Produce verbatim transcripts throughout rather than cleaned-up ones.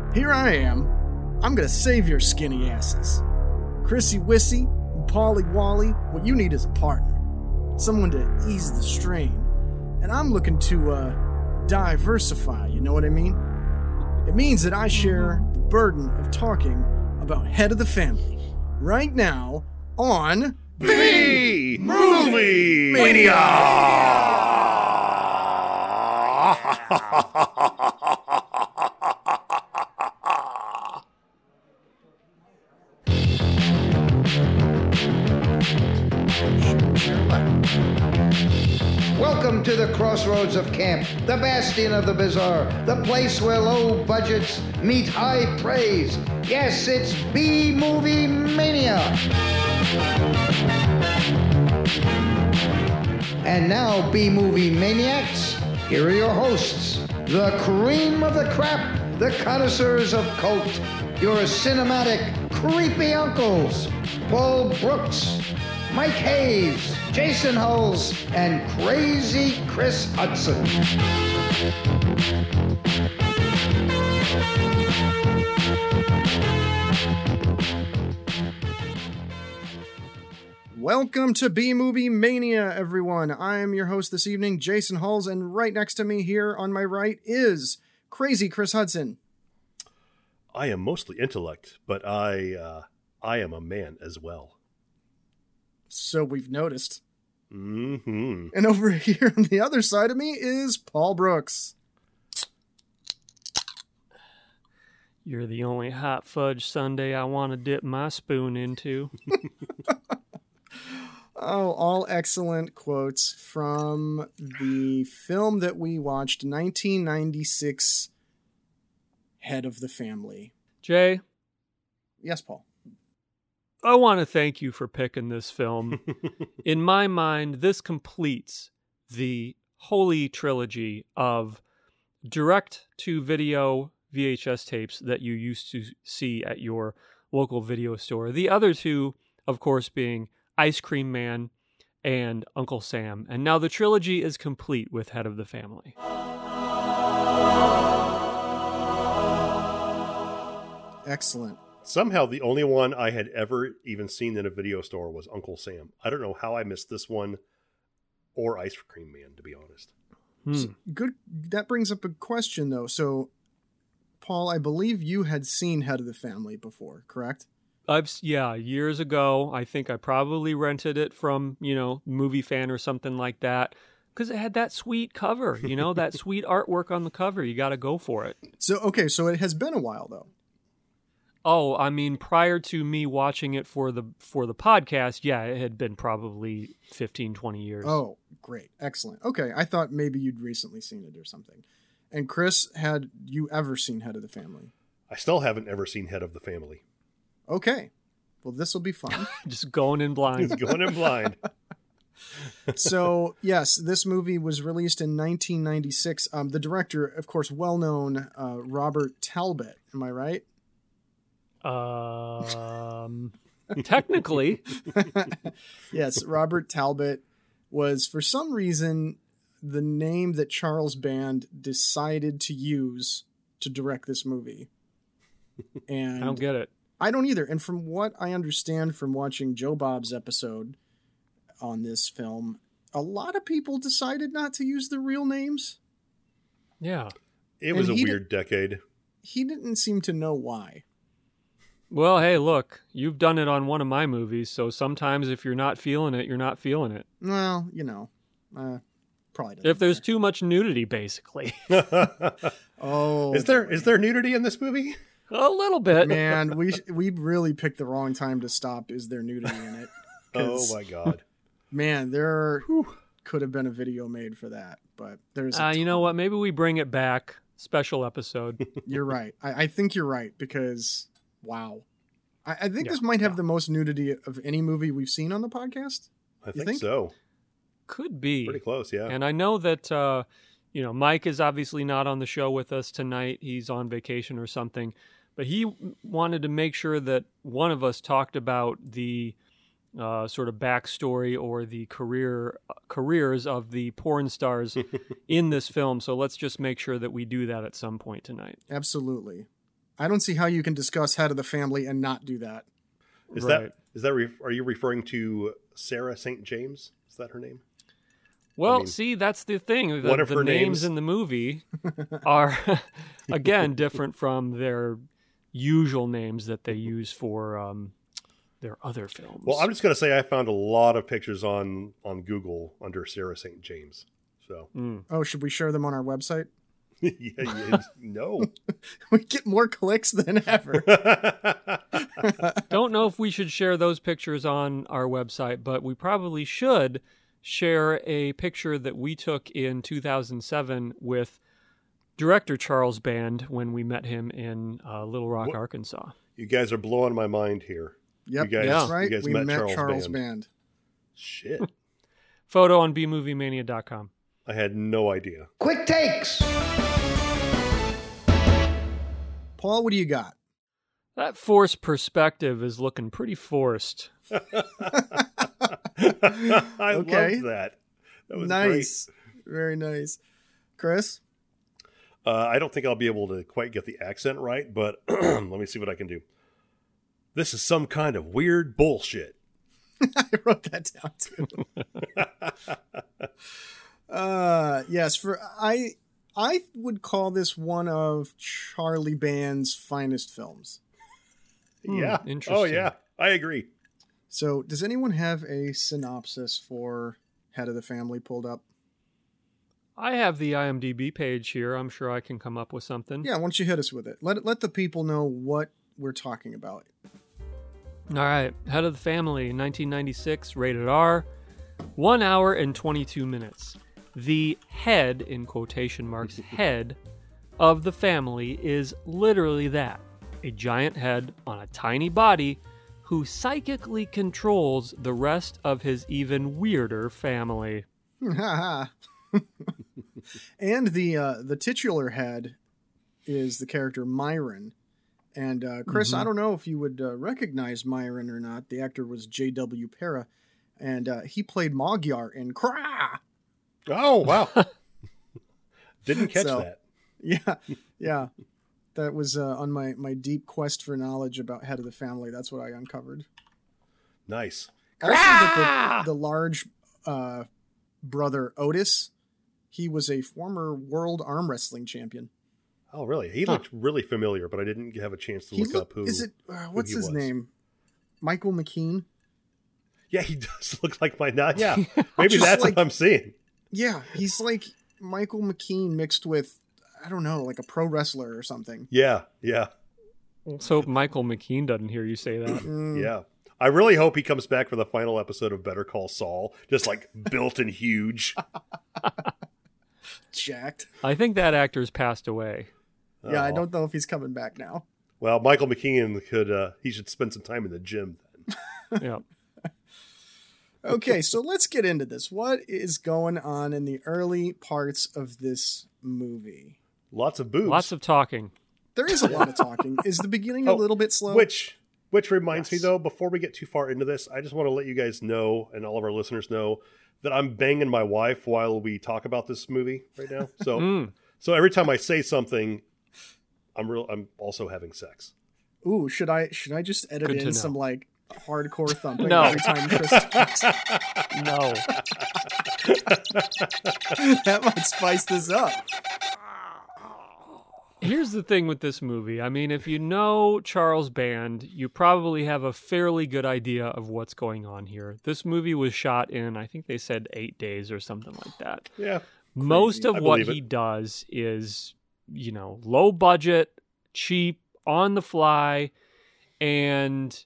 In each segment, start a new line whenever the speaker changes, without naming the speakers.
Here I am. I'm gonna save your skinny asses. Chrissy Wissy and Polly Wally, what you need is a partner. Someone to ease the strain. And I'm looking to, uh, diversify, you know what I mean? It means that I share the burden of talking about Head of the Family right now on
B Movie Mania!
Welcome to the crossroads of camp, the bastion of the bizarre, the place where low budgets meet high praise. Yes, it's B-Movie Mania. And now, B-Movie Maniacs, here are your hosts, the cream of the crap, the connoisseurs of cult, your cinematic creepy uncles, Paul Brooks, Mike Hayes, Jason Hulls, and crazy Chris Hudson.
Welcome to B-Movie Mania, everyone. I am your host this evening, Jason Hulls, and right next to me here on my right is crazy Chris Hudson.
I am mostly intellect, but I, uh, I am a man as well.
So we've noticed.
Mm-hmm.
And over here on the other side of me is Paul Brooks.
You're the only hot fudge sundae I want to dip my spoon into.
Oh, all excellent quotes from the film that we watched, nineteen ninety-six, Head of the Family.
Jay?
Yes, Paul?
I want to thank you for picking this film. In my mind, this completes the holy trilogy of direct-to-video V H S tapes that you used to see at your local video store. The other two, of course, being Ice Cream Man and Uncle Sam. And now the trilogy is complete with Head of the Family.
Excellent.
Somehow the only one I had ever even seen in a video store was Uncle Sam. I don't know how I missed this one or Ice Cream Man, to be honest.
Hmm.
So, good. That brings up a question, though. So, Paul, I believe you had seen Head of the Family before, correct?
I've yeah, years ago. I think I probably rented it from, you know, Movie Fan or something like that, because it had that sweet cover, you know, that sweet artwork on the cover. You got to go for it.
So, okay, so it has been a while, though.
Oh, I mean, prior to me watching it for the for the podcast, yeah, it had been probably fifteen, twenty years.
Oh, great. Excellent. Okay, I thought maybe you'd recently seen it or something. And Chris, had you ever seen Head of the Family?
I still haven't ever seen Head of the Family.
Okay. Well, this will be fun.
Just going in blind.
Just going in blind.
So, yes, this movie was released in nineteen ninety-six. Um, the director, of course, well-known uh, Robert Talbot. Am I right?
Um, technically.
Yes, Robert Talbot was, for some reason, the name that Charles Band decided to use to direct this movie. And
I don't get it.
I don't either. And from what I understand from watching Joe Bob's episode on this film, a lot of people decided not to use the real names.
Yeah.
It was
And
a
he
weird
did-
decade.
He didn't seem to know why.
Well, hey, look, you've done it on one of my movies, so sometimes if you're not feeling it, you're not feeling it.
Well, you know, uh, probably doesn't
If there's
matter.
too much nudity, basically.
Oh,
Is there is there nudity in this movie?
A little bit.
man, we we really picked the wrong time to stop. Is there nudity in it?
Oh
'Cause,
my god.
man, there could have been a video made for that, but there's. a
Uh, you know
ton.
what? Maybe we bring it back. Special episode.
You're right. I, I think you're right because wow, I, I think
Yeah,
this might have
yeah.
the most nudity of any movie we've seen on the podcast.
I think,
think?
so.
Could be.
Pretty close, yeah.
And I know that, uh, you know, Mike is obviously not on the show with us tonight. He's on vacation or something. But he wanted to make sure that one of us talked about the uh, sort of backstory or the career careers of the porn stars in this film. So let's just make sure that we do that at some point tonight.
Absolutely. I don't see how you can discuss Head of the Family and not do that.
Is
Right.
that is that re- are you referring to Sarah Saint James? Is that her name?
Well,
I mean,
see, that's the thing. The,
one of
the
her
names
names-
in the movie are, again, different from their usual names that they use for um, their other films.
Well, I'm just going to say I found a lot of pictures on on Google under Sarah Saint James. So
Mm.
Oh, should we share them on our website?
yeah, yeah, no.
We get more clicks than ever.
Don't know if we should share those pictures on our website, but we probably should share a picture that we took in two thousand seven with director Charles Band when we met him in uh, Little Rock,
What?
Arkansas.
You guys are blowing my mind here.
Yep,
You guys-
that's
Yeah.
right.
you guys
we
met
met,
Charles
Charles,
Band.
Band.
Shit.
Photo on b movie mania dot com.
I had no idea.
Quick takes.
Paul, what do you got?
That forced perspective is looking pretty forced.
I
Okay.
loved that. That was
Nice. Very nice. Chris?
great. Uh, I don't think I'll be able to quite get the accent right, but let me see what I can do. This is some kind of weird bullshit.
I wrote that down too. uh yes, for I I would call this one of Charlie Band's finest films.
Hmm,
yeah. Oh,
interesting.
yeah. I agree.
So, does anyone have a synopsis for Head of the Family pulled up?
I have the IMDb page here. I'm sure I can come up with something.
Yeah, why don't you hit us with it? Let let the people know what we're talking about.
All right. Head of the Family, nineteen ninety-six, rated R, one hour and twenty-two minutes. The head, in quotation marks, head of the family is literally that, a giant head on a tiny body who psychically controls the rest of his even weirder family.
And the uh, the titular head is the character Myron. And uh, Chris,
Mhm.
I don't know if you would uh, recognize Myron or not. The actor was J W Para, and uh, he played Magyar in Cry.
Oh, wow. Didn't catch
So-
that.
Yeah, yeah. That was uh, on my, my deep quest for knowledge about Head of the Family. That's what I uncovered.
Nice.
Also, that the, the large uh, brother Otis, he was a former world arm wrestling champion.
Oh, really? He looked really familiar, but I didn't have a chance to
He
look
look-
up who.
is it? Uh, what's
he
his
was.
name? Michael McKean.
Yeah, he does look like my dad. Yeah, maybe
Just
that's
like-
what I'm seeing.
Yeah, he's like Michael McKean mixed with, I don't know, like a pro wrestler or something.
Yeah, yeah,
So Michael McKean doesn't hear you say that.
Mm,
yeah. I really hope he comes back for the final episode of Better Call Saul, just like built and huge.
Jacked.
I think that actor's passed away.
Yeah, I
Oh.
don't know if he's coming back now.
Well, Michael McKean could. Uh, he should spend some time in the gym then.
Yeah.
Okay, so let's get into this. What is going on in the early parts of this movie?
Lots of boobs.
Lots of talking.
There is a lot of talking. Is the beginning a
Oh,
little bit slow?
Which which reminds
Yes.
me though, before we get too far into this, I just want to let you guys know and all of our listeners know that I'm banging my wife while we talk about this movie right now. So
Mm.
so every time I say something, I'm real I'm also having sex.
Ooh, should I should I just edit
Good to
in
know.
some like hardcore thumping
No.
every time Chris talks?
No.
That might spice this up.
Here's the thing with this movie. I mean, if you know Charles Band, you probably have a fairly good idea of what's going on here. This movie was shot in, I think they said eight days or something like that.
Yeah.
Most of
I
what
believe it.
he does is, you know, low budget, cheap, on the fly, and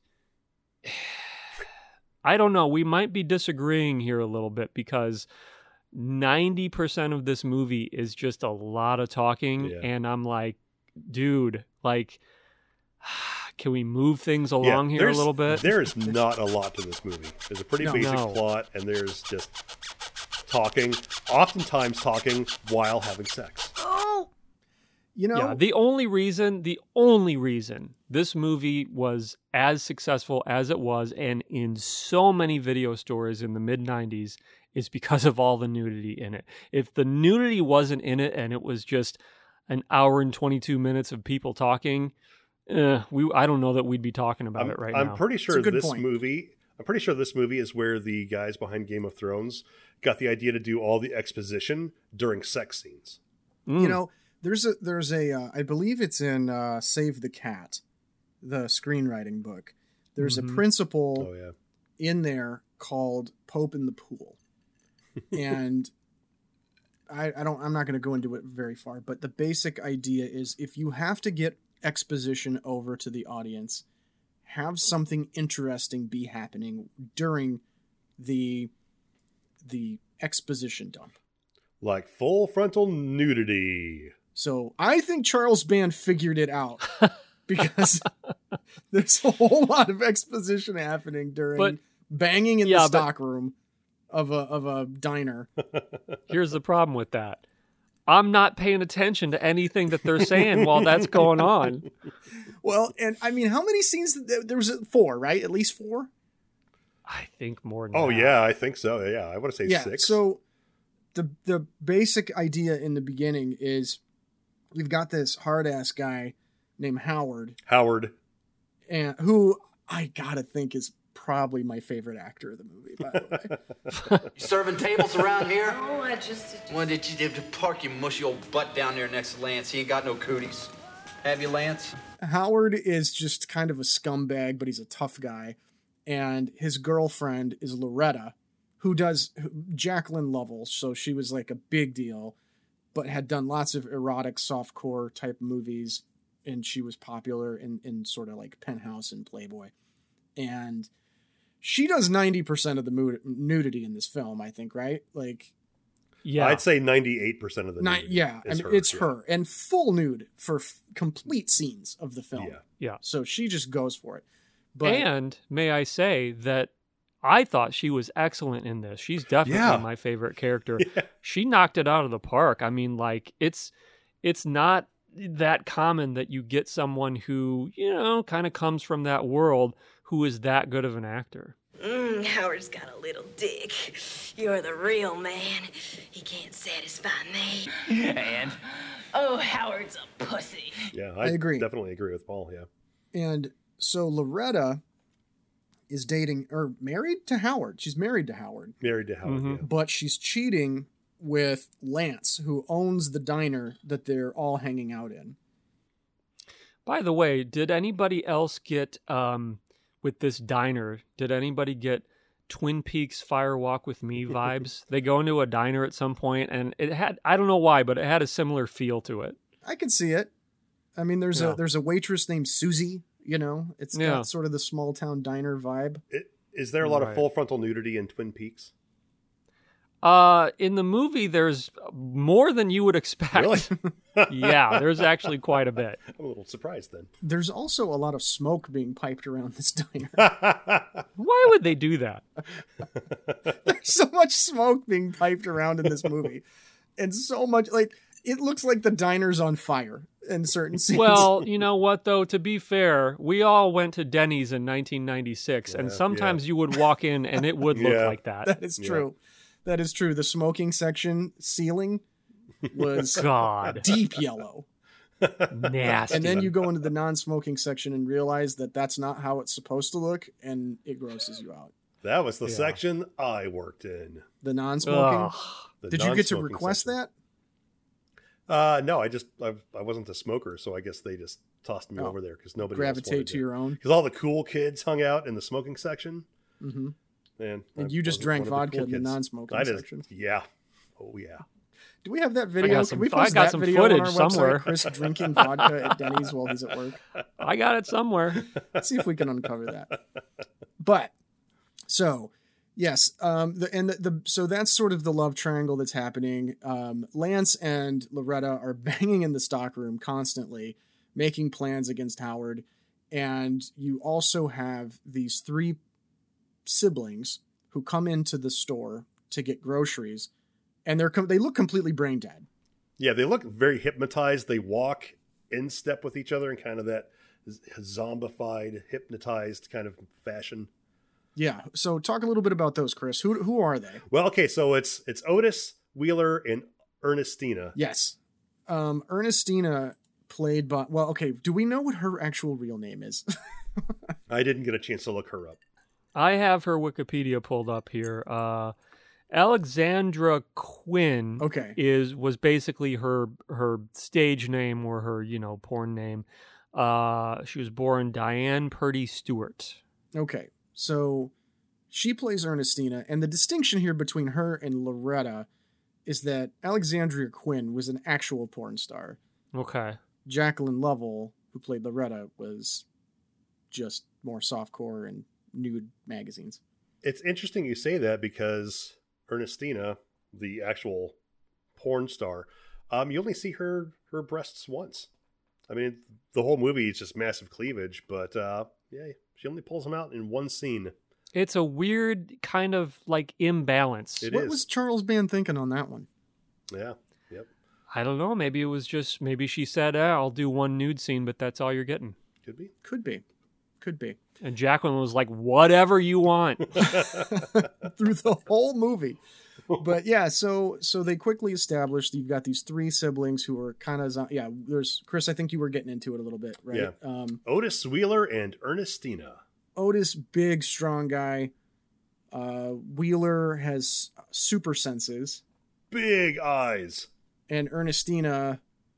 I don't know. We might be disagreeing here a little bit because ninety percent of this movie is just a lot of talking,
Yeah.
and I'm like, dude, like, can we move things
Yeah,
along here a
there's-
little bit?
There is not a lot to this movie. There's a pretty
No.
basic
No.
plot, and there's just talking, oftentimes talking while having sex.
You know,
Yeah, the only reason, the only reason this movie was as successful as it was and in so many video stores in the mid nineties is because of all the nudity in it. If the nudity wasn't in it and it was just an hour and twenty-two minutes of people talking, eh, we I don't know that we'd be talking about
I'm,
it right
I'm
now.
pretty sure
It's a good
this
point.
movie. I'm pretty sure this movie is where the guys behind Game of Thrones got the idea to do all the exposition during sex scenes.
Mm.
You know, there's a there's a uh, I believe it's in uh, Save the Cat, the screenwriting book. There's
Mhm.
a principle
Oh yeah.
in there called Pope in the Pool, and I, I don't I'm not going to go into it very far, but the basic idea is if you have to get exposition over to the audience, have something interesting be happening during the the exposition dump.
Like full frontal nudity.
So I think Charles Band figured it out because there's a whole lot of exposition happening during
But-
banging in
yeah,
the
but-
stock room of a of a diner.
Here's the problem with that. I'm not paying attention to anything that they're saying while that's going on.
Well, and I mean, how many scenes? There was four, right? At least four.
I think more than
Oh
that.
yeah, I think so. Yeah, I want to say
Yeah.
six.
So the the basic idea in the beginning is we've got this hard ass guy named Howard,
Howard.
and who I gotta think is probably my favorite actor of the movie. By the way,
You serving tables around here?
Oh, I just...
When did you did to park your mushy old butt down there next to Lance? He ain't got no cooties. Have you, Lance?
Howard is just kind of a scumbag, but he's a tough guy, and his girlfriend is Loretta, who does Jacqueline Lovell. So she was like a big deal, but had done lots of erotic softcore type movies, and she was popular in, in sort of like Penthouse and Playboy. And she does ninety percent of the mood, nudity in this film, I think, right? Like,
Yeah.
I'd say ninety-eight percent of the
ni-
nudity
yeah, I
is
mean,
her,
it's
yeah.
her, and full nude for f- complete scenes of the film.
Yeah.
Yeah.
So she just goes for it. But
And may I say that I thought she was excellent in this. She's definitely
Yeah.
my favorite character.
Yeah.
She knocked it out of the park. I mean, like it's it's not that common that you get someone who, you know, kind of comes from that world who is that good of an actor.
Mm, Howard's got a little dick. You're the real man. He can't satisfy me.
And?
Oh, Howard's a pussy.
Yeah,
I agree.
Definitely agree with Paul. Yeah.
And so Loretta is dating or married to Howard. She's married to Howard,
Married to Howard.
Mhm.
Yeah.
but she's cheating with Lance, who owns the diner that they're all hanging out in.
By the way, did anybody else get um with this diner? Did anybody get Twin Peaks Fire Walk with Me vibes? They go into a diner at some point and it had I don't know why, but it had a similar feel to it.
I can see it. I mean, there's
Yeah.
a there's a waitress named Susie. You know, it's
Yeah.
got sort of the small town diner vibe.
It, is there a lot
Right.
of full frontal nudity in Twin Peaks?
Uh, in the movie, there's more than you would expect.
Really?
Yeah, there's actually quite a bit.
I'm a little surprised then.
There's also a lot of smoke being piped around this diner.
Why would they do that?
There's so much smoke being piped around in this movie, and so much like it looks like the diner's on fire in certain scenes.
Well, you know what, though? To be fair, we all went to Denny's in nineteen ninety-six, and
Yeah,
sometimes you would walk in and it would look
Yeah.
like that.
that is
Yeah.
true. That is true. The smoking section ceiling was
God,
deep yellow.
nasty.
And then you go into the non-smoking section and realize that that's not how it's supposed to look, and it grosses you out.
That was the
Yeah.
section I worked in.
The non-smoking.
Ugh.
The
Did you get to
non-smoking
request
section.
that?
Uh, no, I just I, I wasn't a smoker, so I guess they just tossed me
Oh.
over there because nobody
Gravitate to your own.
because all the cool kids hung out in the smoking section.
hmm
And,
And
I
you just
wasn't
drank
one of the
vodka
cool
in the
kids.
non-smoking
I just,
section.
Yeah. Oh yeah.
Do we have that video?
got some-
Can we
I
post
got
that
some
video on
footage
our
somewhere.
website? Chris drinking vodka at Denny's while he's at work.
I got it somewhere.
Let's see if we can uncover that. But so yes, um, the, and the, the so that's sort of the love triangle that's happening. Um, Lance and Loretta are banging in the stockroom constantly, making plans against Howard, and you also have these three siblings who come into the store to get groceries, and they're com- they look completely brain dead.
Yeah, they look very hypnotized. They walk in step with each other in kind of that z- zombified, hypnotized kind of fashion.
Yeah. So talk a little bit about those, Chris. Who who are they?
Well, okay, so it's it's Otis, Wheeler, and Ernestina.
Yes. Um, Ernestina played by, well, okay, do we know what her actual real name is?
I didn't get a chance to look her up.
I have her Wikipedia pulled up here. Uh, Alexandra Quinn
Okay.
is was basically her her stage name or her, you know, porn name. Uh, she was born Diane Purdy Stewart.
Okay, so she plays Ernestina, and the distinction here between her and Loretta is that Alexandria Quinn was an actual porn star.
Okay.
Jacqueline Lovell, who played Loretta, was just more softcore and nude magazines.
It's interesting you say that because Ernestina, the actual porn star, um, you only see her her breasts once. I mean, the whole movie is just massive cleavage, but uh, yeah, she only pulls them out in one scene.
It's a weird kind of like imbalance.
It
what
is.
was Charles Band thinking on that one?
Yeah. Yep.
I don't know. Maybe it was just, maybe she said, eh, I'll do one nude scene, but that's all you're getting.
Could be.
Could be. Could be.
And Jacqueline was like, whatever you want.
Through the whole movie. But yeah, so so they quickly established you've got these three siblings who are kind of, yeah, there's, Chris, I think you were getting into it a little bit, right?
Yeah.
Um,
Otis Wheeler and Ernestina.
Otis, big, strong guy. Uh, Wheeler has super senses.
Big eyes.
And Ernestina,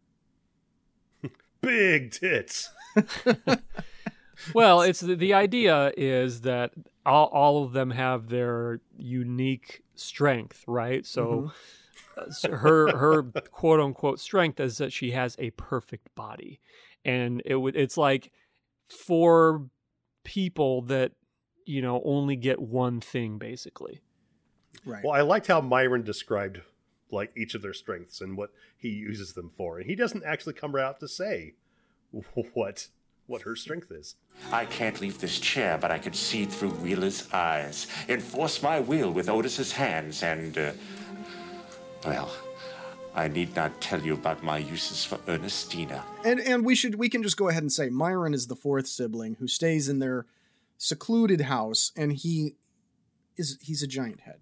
big tits.
Well, it's the, the idea is that all, all of them have their unique strength, right? So, uh, so her her quote unquote strength is that she has a perfect body, and it would it's like for people that, you know, only get one thing basically.
right?
Well, I liked how Myron described like each of their strengths and what he uses them for, and he doesn't actually come right out to say what what her strength is.
I can't leave this chair, but I can see through Wheeler's eyes, enforce my will with Otis's hands, and, uh, well, I need not tell you about my uses for Ernestina.
And and we should we can just go ahead and say Myron is the fourth sibling who stays in their secluded house, and he is he's a giant head.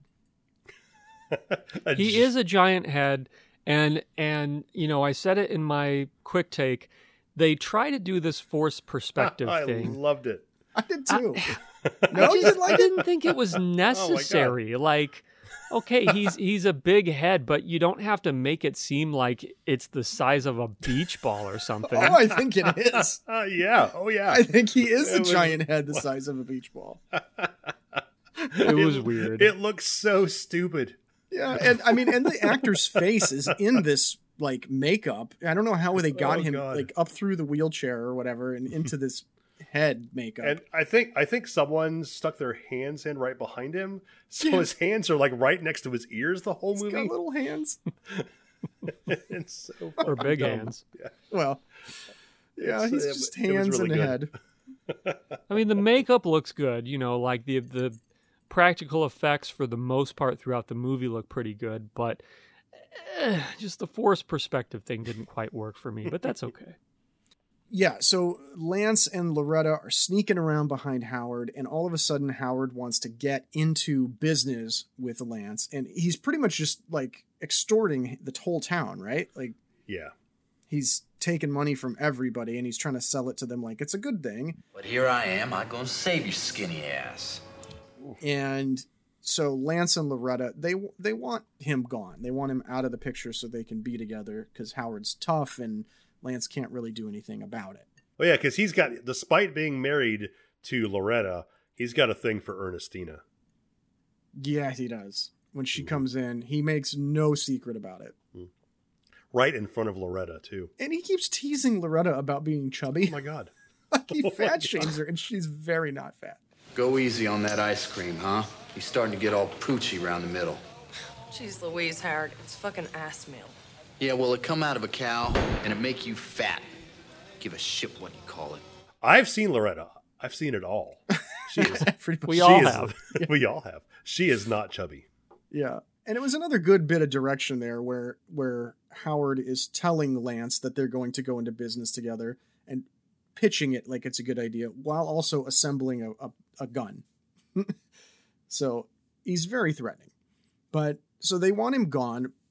He is a giant head, and and you know, I said it in my quick take. They try to do this forced perspective
I
thing.
loved it.
I did too.
I,
no, you
just,
didn't
I
like it?
didn't think it was necessary. like, okay, he's he's a big head, but you don't have to make it seem like it's the size of a beach ball or something.
Oh, I think it is.
Uh, yeah. Oh, yeah.
I think he is
It
a
was-
giant head the size of a beach ball.
It was weird.
It looks so stupid.
Yeah, and I mean, and the actor's face is in this like makeup. I don't know how they got
Oh,
him
God.
like up through the wheelchair or whatever and into this head makeup.
And I think I think someone stuck their hands in right behind him, so
Yeah.
his hands are like right next to his ears the whole
He's
movie.
got little hands.
It's so
Or big
dumb.
hands.
Yeah.
Well, yeah,
It's-
he's
it-
just
it was
hands
really
and a
good.
head.
I mean, the makeup looks good. You know, like the the practical effects for the most part throughout the movie look pretty good, but eh, just the forced perspective thing didn't quite work for me. But that's okay.
Yeah, so Lance and Loretta are sneaking around behind Howard, and all of a sudden Howard wants to get into business with Lance, and he's pretty much just like extorting the whole town, right? Like
Yeah.
he's taking money from everybody and he's trying to sell it to them like it's a good thing.
But here I am, I'm gonna save your skinny ass.
And so Lance and Loretta, they they want him gone. They want him out of the picture so they can be together because Howard's tough and Lance can't really do anything about it.
Oh yeah, because he's got, despite being married to Loretta, he's got a thing for Ernestina.
Yeah, he does. When she comes in, he makes no secret about it.
Right in front of Loretta too.
And he keeps teasing Loretta about being chubby.
Oh my god.
Like he
Oh my
fat
God.
shames her, and she's very not fat.
Go easy on that ice cream, huh? He's starting to get all poochy around the middle.
Jeez Louise, Howard, it's fucking ass meal.
Yeah, well, it come out of a cow, and it make you fat. Give a shit what you call it.
I've seen Loretta. I've seen it all. She is.
Pretty much.
We
she
all
is-
have.
We all have. She is not chubby.
Yeah. And it was another good bit of direction there where where Howard is telling Lance that they're going to go into business together and pitching it like it's a good idea while also assembling a, a, a gun. So he's very threatening. But so they want him gone.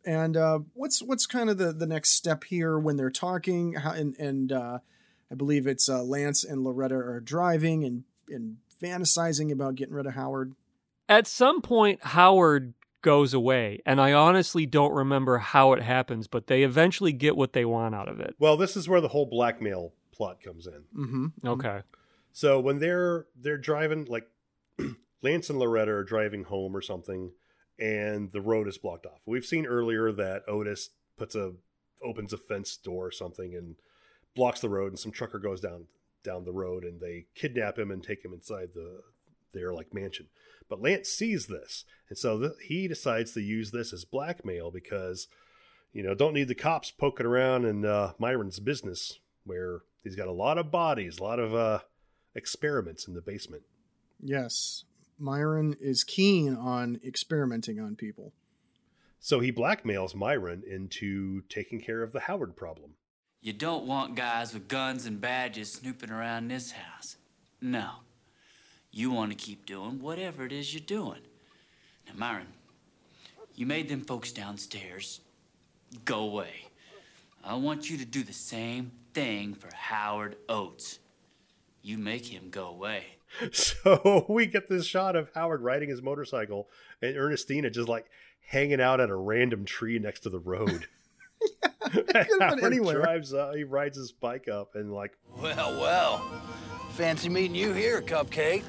And uh, what's what's kind of the, the next step here when they're talking? How, and and uh, I believe it's uh, Lance and Loretta are driving and, and fantasizing about getting rid of Howard.
At some point, Howard goes away, and I honestly don't remember how it happens, but they eventually get what they want out of it.
Well, this is where the whole blackmail plot comes in.
Mm-hmm.
Okay.
So when they're they're driving, like Lance and Loretta are driving home or something, and the road is blocked off. We've seen earlier that Otis puts a opens a fence door or something and blocks the road, and some trucker goes down down the road, and they kidnap him and take him inside the their like mansion. But Lance sees this, and so th- he decides to use this as blackmail because, you know, don't need the cops poking around in uh, Myron's business where he's got a lot of bodies, a lot of uh, experiments in the basement.
Yes. Myron is keen on experimenting on people.
So he blackmails Myron into taking care of the Howard problem.
You don't want guys with guns and badges snooping around this house. No. You want to keep doing whatever it is you're doing. Now, Myron, you made them folks downstairs go away. I want you to do the same thing for Howard Oates. You make him go away.
So we get this shot of Howard riding his motorcycle and Ernestina just like hanging out at a random tree next to the road.
Yeah, it could have been anywhere.
Drives up, he rides his bike up and like,
Well, well. Fancy meeting you here, Cupcake.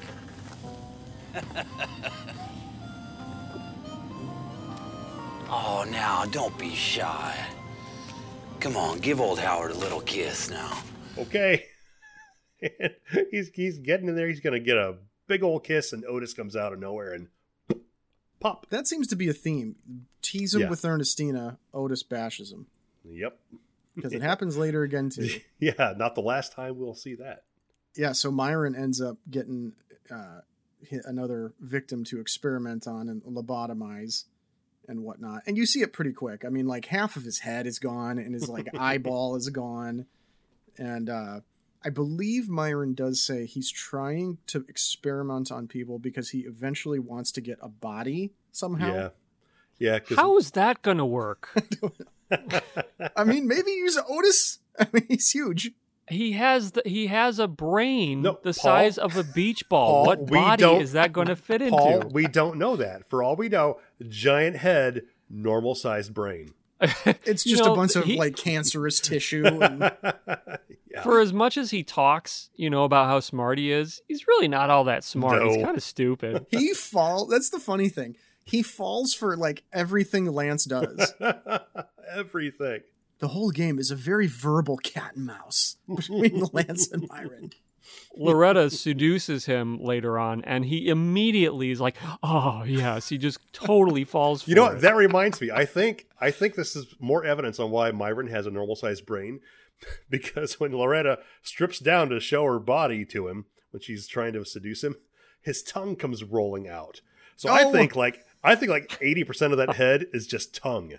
Oh, now, don't be shy. Come on, give old Howard a little kiss now.
Okay. And he's he's getting in there. He's going to get a big old kiss, and Otis comes out of nowhere and pop.
That seems to be a theme. Tease him
Yeah.
with Ernestina, Otis bashes him.
Yep.
Because it happens later again, too.
Yeah, not the last time we'll see that.
Yeah, so Myron ends up getting uh, another victim to experiment on and lobotomize and whatnot. And you see it pretty quick. I mean, like, half of his head is gone and his, like, eyeball is gone. And uh, I believe Myron does say he's trying to experiment on people because he eventually wants to get a body somehow.
Yeah. Yeah. 'cause
How is that going to work?
I mean, maybe use Otis. I mean, he's huge.
He has the, he has a brain
No,
the
Paul-
size of a beach ball.
Paul,
what
we
body
don't-
is that going to fit
Paul,
into?
we don't know that. For all we know, giant head, normal sized brain.
It's
You
just
know,
a bunch of
he-
like cancerous tissue. And
Yeah.
For as much as he talks, you know, about how smart he is, he's really not all that smart.
No.
He's kind of stupid.
he fall. That's the funny thing. He falls for like everything Lance does.
Everything.
The whole game is a very verbal cat and mouse between Lance and Myron.
Loretta seduces him later on, and he immediately is like, "Oh yes," he just totally falls for
You know
it.
what? That reminds me. I think I think this is more evidence on why Myron has a normal sized brain. Because when Loretta strips down to show her body to him when she's trying to seduce him, his tongue comes rolling out. So I
Oh.
think like I think like eighty percent of that head is just tongue.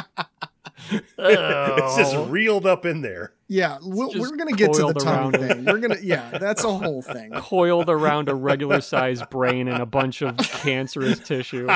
Oh.
It's just reeled up in there.
Yeah, we'll,
just
we're gonna get to the
coiled
tongue
around him.
thing. We're gonna, yeah, that's a whole thing.
Coiled around a regular sized brain and a bunch of cancerous tissue.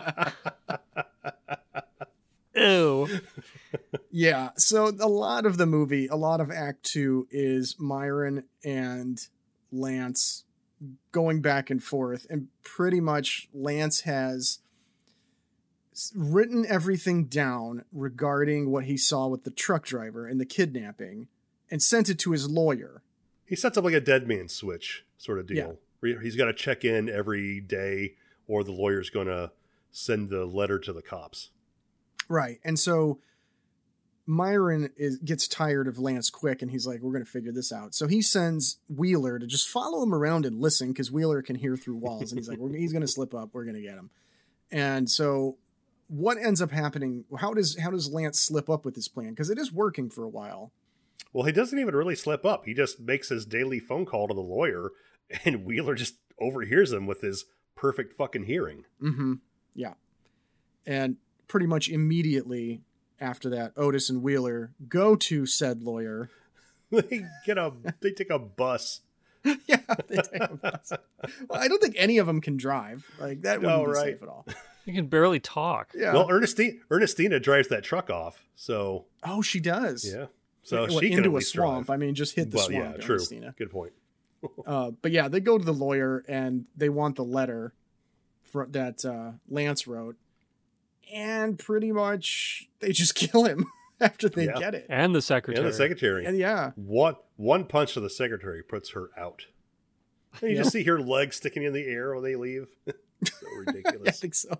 Ew.
Yeah, so a lot of the movie, a lot of Act Two is Myron and Lance going back and forth, and pretty much Lance has s- written everything down regarding what he saw with the truck driver and the kidnapping, and sent it to his lawyer.
He sets up like a dead man switch sort of deal.
Yeah.
Where he's got to check in every day, or the lawyer's going to send the letter to the cops.
Right, and so Myron is, gets tired of Lance quick, and he's like, we're going to figure this out. So he sends Wheeler to just follow him around and listen, because Wheeler can hear through walls, and he's like, we're, he's going to slip up, we're going to get him. And so what ends up happening, how does how does Lance slip up with his plan? Because it is working for a while.
Well, he doesn't even really slip up. He just makes his daily phone call to the lawyer, and Wheeler just overhears him with his perfect fucking hearing.
Mm-hmm. Yeah. And pretty much immediately after that, Otis and Wheeler go to said lawyer.
They get a they take a bus.
Yeah, they take a bus. Well, I don't think any of them can drive. Like that wouldn't
No,
be
right.
safe at all.
You can barely talk.
Yeah.
Well, Ernestina, Ernestina drives that truck off, so
Oh, she does.
yeah. So
What,
she can
into
at
a
least
swamp.
drive.
I mean, just hit the
Well,
swamp,
yeah, true.
Ernestina.
Good point.
Uh, but yeah, they go to the lawyer and they want the letter for, that uh, Lance wrote, and pretty much they just kill him after they
Yeah.
get it.
And the secretary.
And the secretary.
And yeah,
One one punch to the secretary puts her out. And you
Yep.
just see her legs sticking in the air when they leave. So
I
ridiculous.
think so.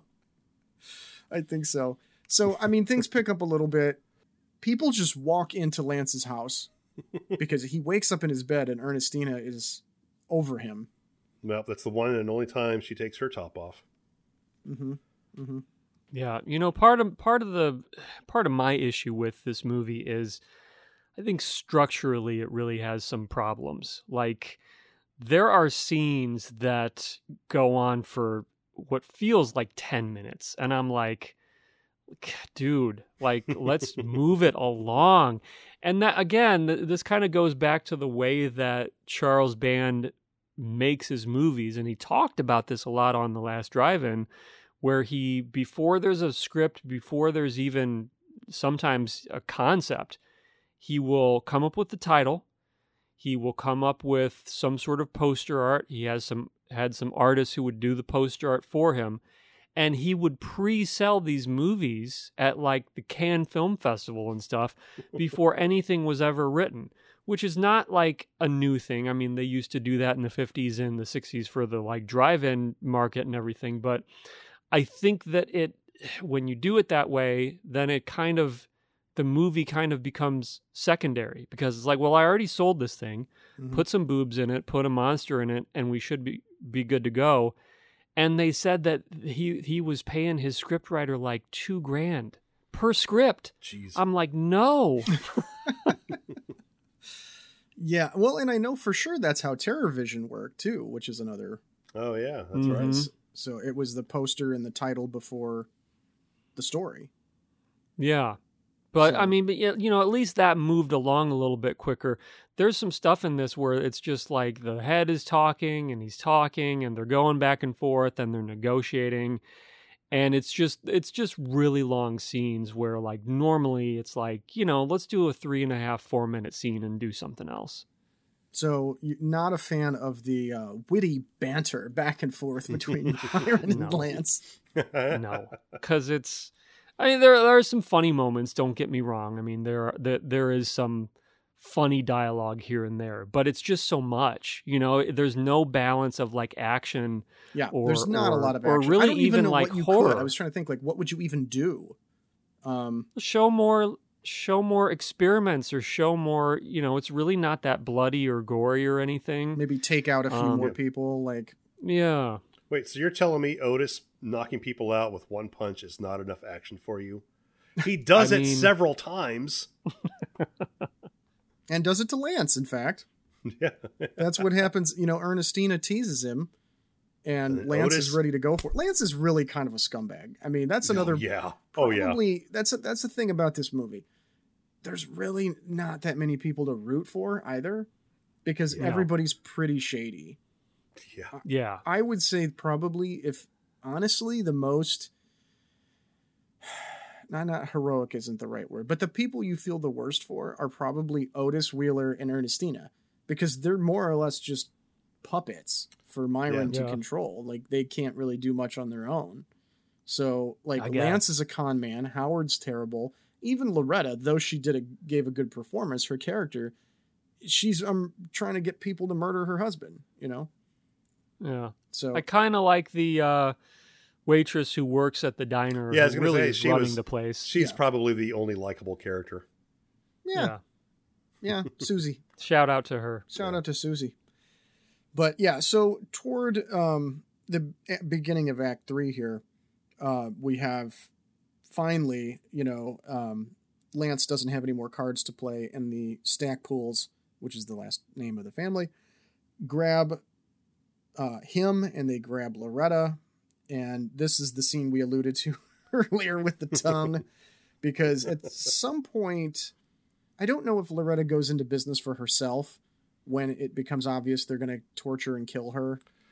I think so. So, I mean, things pick up a little bit. People just walk into Lance's house because he wakes up in his bed and Ernestina is over him.
Well, that's the one and only time she takes her top off.
Mm-hmm. Mm-hmm.
Yeah, you know, part of part of the part of my issue with this movie is I think structurally it really has some problems. Like there are scenes that go on for what feels like ten minutes and I'm like, dude, like let's move it along. And that again, th- this kind of goes back to the way that Charles Band makes his movies, and he talked about this a lot on The Last Drive-In, where he, before there's a script, before there's even sometimes a concept, he will come up with the title, he will come up with some sort of poster art, he has some had some artists who would do the poster art for him, and he would pre-sell these movies at like the Cannes Film Festival and stuff before anything was ever written, which is not like a new thing. I mean, they used to do that in the fifties and the sixties for the like drive-in market and everything, but I think that it, when you do it that way, then it kind of, the movie kind of becomes secondary because it's like, well, I already sold this thing,
Mm-hmm.
put some boobs in it, put a monster in it, and we should be, be good to go. And they said that he, he was paying his scriptwriter like two grand per script.
Jeez.
I'm like, no.
Yeah, well, and I know for sure that's how TerrorVision worked too, which is another.
Oh, yeah, that's
Mhm.
right.
So it was the poster and the title before the story.
Yeah. But
So-
I mean, but, you know, at least that moved along a little bit quicker. There's some stuff in this where it's just like the head is talking and he's talking and they're going back and forth and they're negotiating. And it's just, it's just really long scenes where like normally it's like, you know, let's do a three and a half, four minute scene and do something else.
So you're not a fan of the uh, witty banter back and forth between Myron and
No.
Lance.
No, because it's, I mean, there, there are some funny moments. Don't get me wrong. I mean, there are, there, there is some funny dialogue here and there, but it's just so much, you know, there's no balance of like action.
Yeah,
Or-
there's not
or-
a lot of
or
action.
really
I don't even
even
know
like
what you
horror.
could. I was trying to think like what would you even do? Um,
Show more, show more experiments or show more, you know, it's really not that bloody or gory or anything.
maybe take out a few
Um,
more people. Like
Yeah.
Wait, so you're telling me Otis knocking people out with one punch is not enough action for you? He does
I
it
mean-
several times.
and does it to Lance. In fact,
Yeah.
that's what happens. You know, Ernestina teases him, and
And
Lance
Otis-
is ready to go for it. Lance is really kind of a scumbag. I mean, that's another.
Oh, yeah. Oh, yeah.
Probably that's a, that's the thing about this movie. There's really not that many people to root for either, because
No.
everybody's pretty shady.
Yeah.
Yeah.
I would say probably, if honestly, the most not not heroic isn't the right word, but the people you feel the worst for are probably Otis, Wheeler, and Ernestina, because they're more or less just puppets for Myron
Yeah.
to
Yeah.
control. Like they can't really do much on their own. So like
I guess.
Lance is a con man, Howard's terrible. Even Loretta, though she did a, gave a good performance, her character, she's um trying to get people to murder her husband, you know?
Yeah.
So
I kind of like the uh, waitress who works at the diner.
Yeah, I was
who
gonna
really
say,
is
she
running
was-
the place.
She's
Yeah.
probably the only likable character.
yeah, yeah, Susie.
Shout out to her.
Shout out to Susie. But yeah, so toward um, the beginning of Act Three here, uh, we have finally, you know, um, Lance doesn't have any more cards to play, and the Stackpools, which is the last name of the family, grab uh, him and they grab Loretta. And this is the scene we alluded to earlier with the tongue, because at some point, I don't know if Loretta goes into business for herself when it becomes obvious they're going to torture and kill her.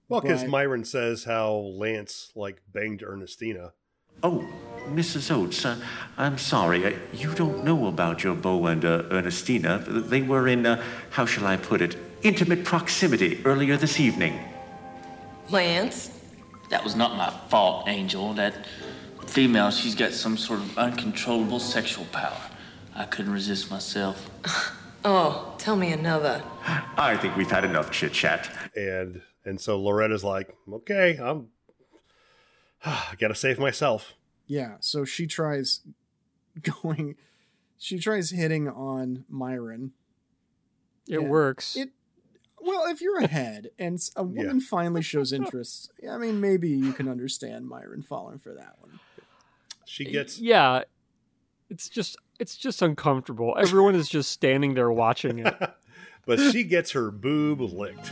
Well, because
But-
Myron says how Lance like banged Ernestina.
Oh, Missus Oates, uh, I'm sorry. Uh, you don't know about your beau and uh, Ernestina. They were in, uh, how shall I put it, intimate proximity earlier this evening.
Lance?
That was not my fault, Angel. That female, she's got some sort of uncontrollable sexual power. I couldn't resist myself.
Oh, tell me another.
I think we've had enough chit-chat.
And and so Loretta's like, okay, I'm I gotta save myself.
Yeah, so she tries going, she tries hitting on Myron.
It
Yeah.
works.
It well, if you're ahead and a woman finally shows interest, I mean, maybe you can understand Myron falling for that one.
She gets
Yeah, it's just it's just uncomfortable. Everyone is just standing there watching it.
but she gets her boob licked.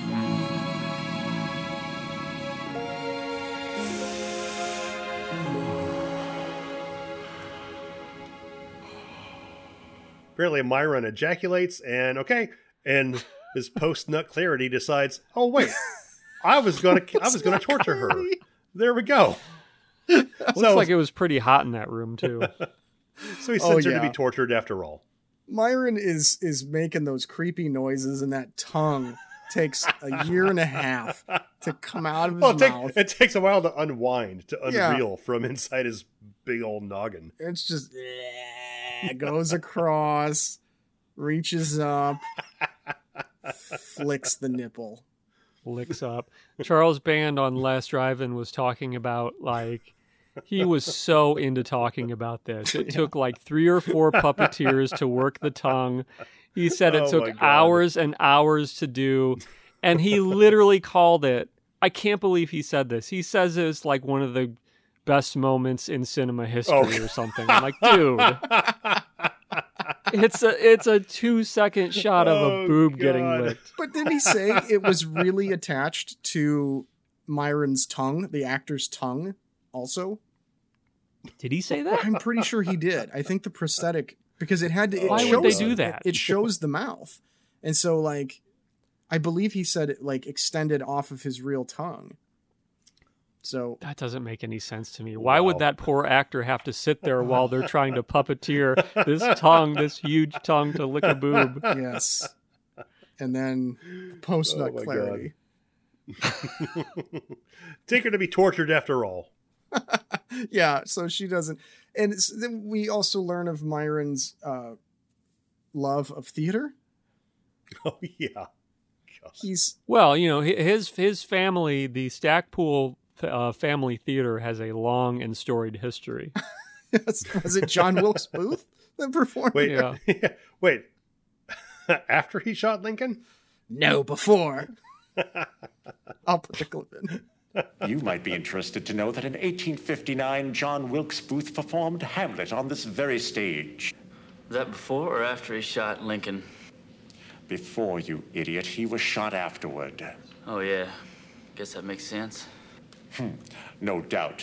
Apparently Myron ejaculates and okay, and his post nut clarity decides, oh wait, I was gonna I was gonna torture her. There we go.
Looks like it was pretty hot in that room too.
So he
Oh,
sends her to
yeah.
be tortured after all.
Myron is is making those creepy noises, and that tongue takes a year and a half to come out of his
Well, it, take-
mouth.
it takes a while to unwind, to
Yeah.
unreel from inside his big old noggin.
It's just goes across, reaches up, flicks the nipple.
Licks up. Charles Band on Last Drive-In was talking about, like, he was so into talking about this. It took like three or four puppeteers to work the tongue. He said it
Oh my
took
God.
hours and hours to do. And he literally called it, I can't believe he said this. He says it's like one of the best moments in cinema history
Oh.
or something. I'm like, dude. It's a it's a two second shot of a
Oh,
boob getting
God.
licked.
But didn't he say it was really attached to Myron's tongue, the actor's tongue, also?
Did he say that?
I'm pretty sure he did. I think the prosthetic, because it had to. It
Why would
shows,
they do that?
It, it shows the mouth, and so like, I believe he said it like extended off of his real tongue. So
That doesn't make any sense to me. Why
Wow.
would that poor actor have to sit there while they're trying to puppeteer this tongue, this huge tongue to lick a boob?
yes, and then post nut
Oh my
clarity.
Take her to be tortured after all.
Yeah, so she doesn't, and it's, then we also learn of Myron's uh, love of theater.
Oh yeah.
He's
Well, you know, hi- his his family, the Stackpool uh, family theater, has a long and storied history.
was it John Wilkes Booth that performed?
Wait,
Yeah.
wait. After he shot Lincoln?
No, before. I'll put the clip in.
You might be interested to know that in eighteen fifty-nine, John Wilkes Booth performed Hamlet on this very stage.
Was that before or after he shot Lincoln?
Before, you idiot. He was shot afterward.
Oh, yeah. Guess that makes sense.
No doubt.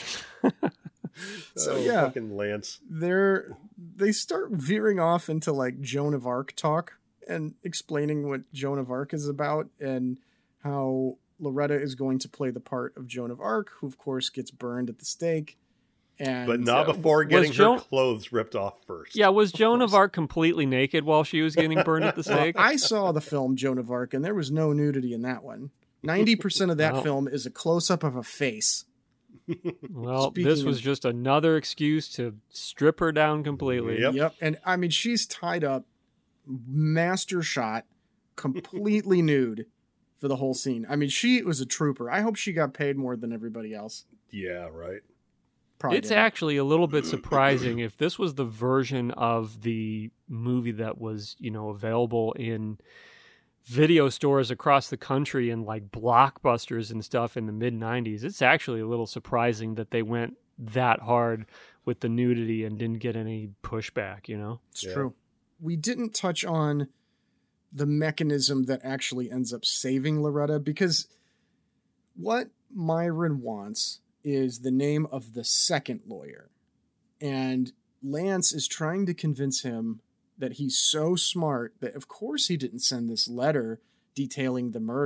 So
Oh,
yeah,
fucking Lance.
they're they start veering off into like Joan of Arc talk and explaining what Joan of Arc is about and how Loretta is going to play the part of Joan of Arc, who of course gets burned at the stake. And
But not
uh,
before
was
getting her
Joan-
clothes ripped off first.
Yeah, was Joan of Arc completely naked while she was getting burned at the
Well,
stake?
I saw the film Joan of Arc, and there was no nudity in that one. Ninety percent of that
Wow.
film is a close up of a face.
Well,
Speaking
this was
of-
just another excuse to strip her down completely.
Yep.
Yep. And I mean, she's tied up, master shot, completely nude for the whole scene. I mean, she was a trooper. I hope she got paid more than everybody else.
Yeah, right.
Probably
It's
didn't.
actually a little bit surprising if this was the version of the movie that was, you know, available in video stores across the country and like Blockbusters and stuff in the mid nineties. It's actually a little surprising that they went that hard with the nudity and didn't get any pushback, you know?
It's
Yeah.
true. We didn't touch on the mechanism that actually ends up saving Loretta, because what Myron wants is the name of the second lawyer. And Lance is trying to convince him that he's so smart that of course he didn't send this letter detailing the murder.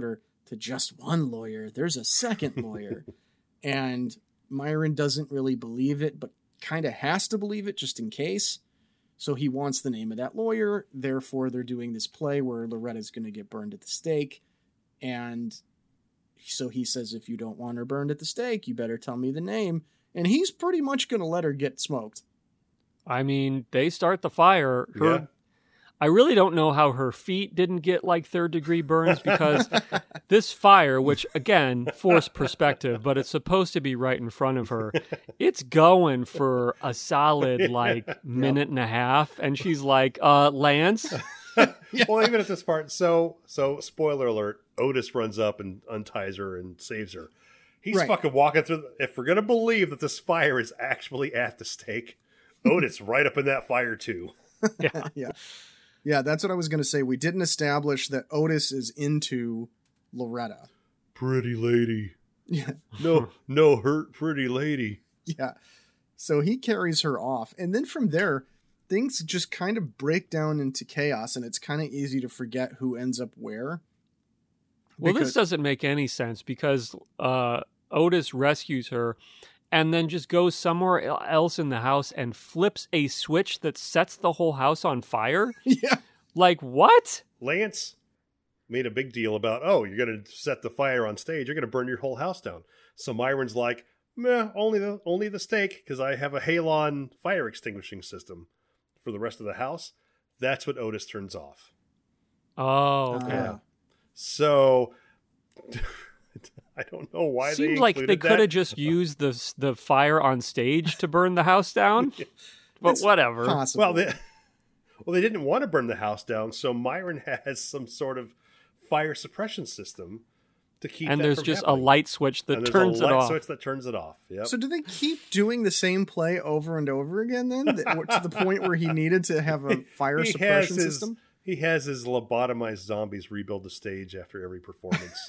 to just one lawyer. There's a second lawyer. And Myron doesn't really believe it, but kind of has to believe it just in case. So he wants the name of that lawyer. Therefore, they're doing this play where Loretta's going to get burned at the stake. And so he says, if you don't want her burned at the stake, you better tell me the name. And he's pretty much going to let her get smoked.
I mean, they start the fire. Her,
Yeah.
I really don't know how her feet didn't get like third degree burns because this fire, which again, forced perspective, but it's supposed to be right in front of her. It's going for a solid like minute and a half. And she's like, uh, Lance.
Well, even at this part, so so spoiler alert, Otis runs up and unties her and saves her. He's
Right.
fucking walking through. The, if we're gonna believe that this fire is actually at the stake, Otis right up in that fire too.
Yeah.
Yeah. Yeah, that's what I was going to say. We didn't establish that Otis is into Loretta.
Pretty lady,
Yeah.
no no hurt, pretty lady.
Yeah. So he carries her off. And then from there, things just kind of break down into chaos, and it's kind of easy to forget who ends up where.
Well,
Because-
this doesn't make any sense because uh, Otis rescues her and then just goes somewhere else in the house and flips a switch that sets the whole house on fire.
Yeah.
Like, what?
Lance made a big deal about, oh, you're gonna set the fire on stage, you're gonna burn your whole house down. So Myron's like, meh, only the only the stake, because I have a Halon fire extinguishing system for the rest of the house. That's what Otis turns off.
Oh, okay.
Uh,
So I don't know why they
Seems like they
included
could
that.
have just used the the fire on stage to burn the house down. But
It's
whatever.
possible.
Well, they, well, they didn't want to burn the house down, so Myron has some sort of fire suppression system to keep.
And
that
there's
from
just
happening.
a light switch that
And there's
turns
a
it
light
off.
switch that turns it off. Yep.
So do they keep doing the same play over and over again then? That- to the point where he needed to have a fire
He
suppression
has his,
system?
He has his lobotomized zombies rebuild the stage after every performance.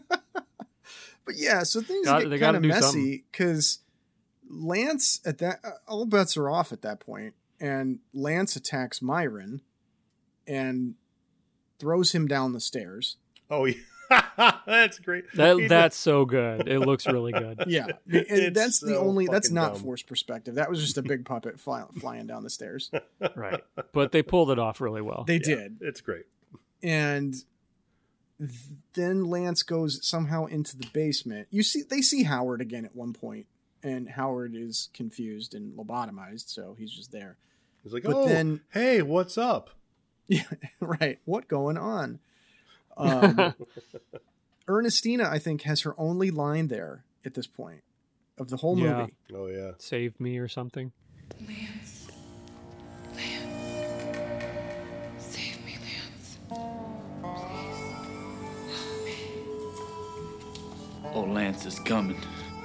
But yeah, so things
Got-
get
they
kind
gotta
of
do
messy because Lance at that uh, all bets are off at that point, and Lance attacks Myron and throws him down the stairs.
Oh, yeah. That's great.
That
He-
that's so good. It looks really good.
Yeah, and
It's
that's the
so
only that's
fucking
not
dumb.
forced perspective. That was just a big puppet fly, flying down the stairs.
Right. But they pulled it off really well.
They
yeah,
did,
It's great.
and th- then Lance goes somehow into the basement. You see, they see Howard again at one point, and Howard is confused and lobotomized, so he's just there.
He's like,
But
oh,
then-
hey, what's up?
Yeah, right. What going on? Um, Ernestina, I think, has her only line there at this point of the whole
Yeah.
movie.
Oh, yeah.
Save me or something.
Lance. Lance. Save me, Lance. Please. Help me.
Oh, Lance is coming.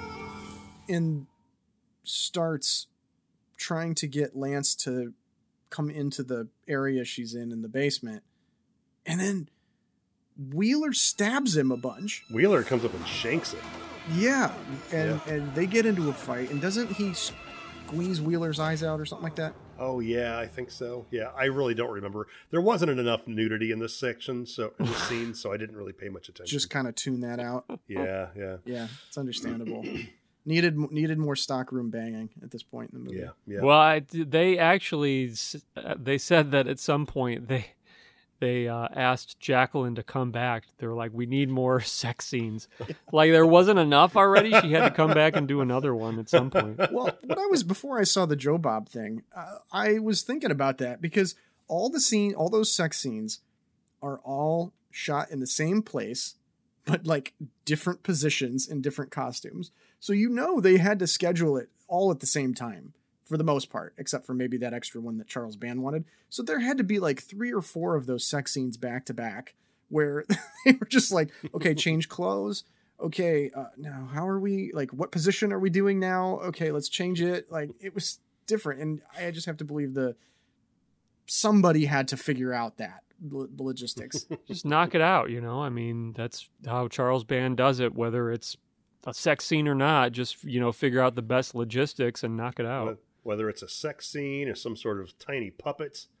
And starts trying to get Lance to come into the area she's in in the basement. And then Wheeler stabs him a bunch.
Wheeler comes up and shanks it.
Yeah. And,
Yeah.
and they get into a fight. And doesn't he squeeze Wheeler's eyes out or something like that?
Oh, yeah, I think so. Yeah, I really don't remember. There wasn't enough nudity in this section, so in this scene, so I didn't really pay much attention.
Just kind of tune that out.
Yeah, yeah.
Yeah, it's understandable. needed needed more stockroom banging at this point in the movie.
Yeah, yeah.
Well, I, they actually s- uh, they said that at some point they they uh, asked Jacqueline to come back. They were like, "We need more sex scenes." Like there wasn't enough already. She had to come back and do another one at some point.
Well, what I was before I saw the Joe Bob thing, uh, I was thinking about that because all the scene, all those sex scenes, are all shot in the same place, but like different positions in different costumes. So you know they had to schedule it all at the same time for the most part, except for maybe that extra one that Charles Band wanted. So there had to be like three or four of those sex scenes back to back where they were just like, okay, change clothes. Okay, uh, now how are we, like, what position are we doing now? Okay, let's change it. Like, it was different. And I just have to believe the somebody had to figure out that the logistics.
Just knock it out, you know. I mean, that's how Charles Band does it. Whether it's a sex scene or not, just you know, figure out the best logistics and knock it out.
Whether it's a sex scene or some sort of tiny puppets,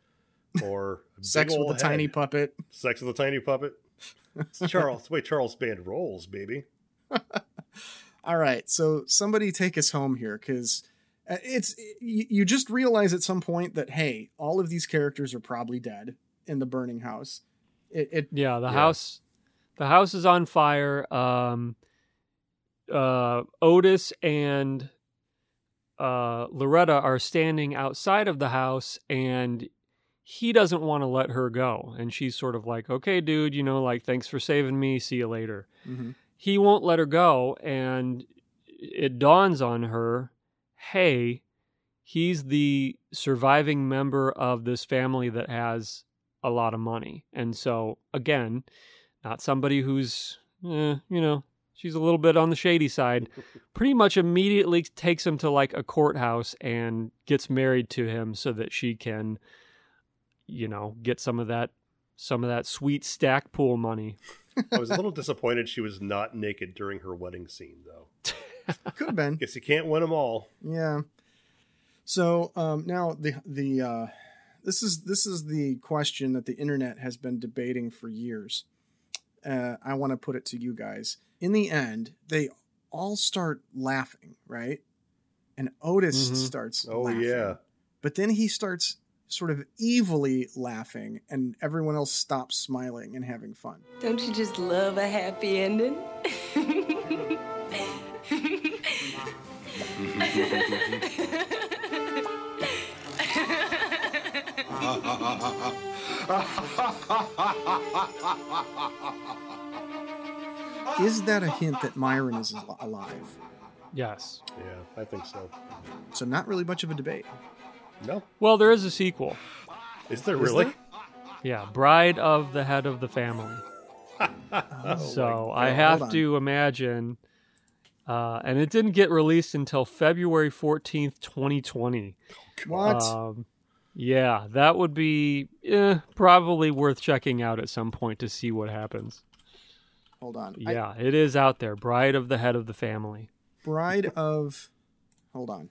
or a big
Sex with
ol'
a tiny
head.
puppet.
Sex with a tiny puppet. It's Charles. The way Charles Band rolls, baby.
All right, so somebody take us home here, because it's you, you just realize at some point that, hey, all of these characters are probably dead in the burning house. It, it
Yeah, the
Yeah.
house the house is on fire. Um uh Otis and uh Loretta are standing outside of the house, and he doesn't want to let her go. And she's sort of like, okay, dude, you know, like, thanks for saving me. See you later.
Mhm.
He won't let her go. And it dawns on her, hey, he's the surviving member of this family that has a lot of money. And so, again, not somebody who's, eh, you know, she's a little bit on the shady side, pretty much immediately takes him to like a courthouse and gets married to him so that she can, you know, get some of that, some of that sweet stack pool money.
I was a little disappointed she was not naked during her wedding scene, though.
Could have been.
Guess you can't win them all.
Yeah. So um, now the the uh, this is this is the question that the internet has been debating for years. Uh, I want to put it to you guys. In the end, they all start laughing, right? And Otis
Mhm.
starts
Oh,
laughing.
yeah.
But then he starts sort of evilly laughing, and everyone else stops smiling and having fun.
Don't you just love a happy ending?
Is that a hint that Myron is al- alive?
Yes.
Yeah, I think so.
So not really much of a debate.
No?
Well, there is a sequel.
Is there
Is
really?
there?
Yeah, Bride of the Head of the Family.
Oh,
so
my
I
God.
have
Hold on.
to imagine, uh, and it didn't get released until February fourteenth, twenty twenty.
What?
Um, yeah, that would be eh, probably worth checking out at some point to see what happens.
Hold on. I-
Yeah, it is out there. Bride of the Head of the Family.
Bride of... Hold on.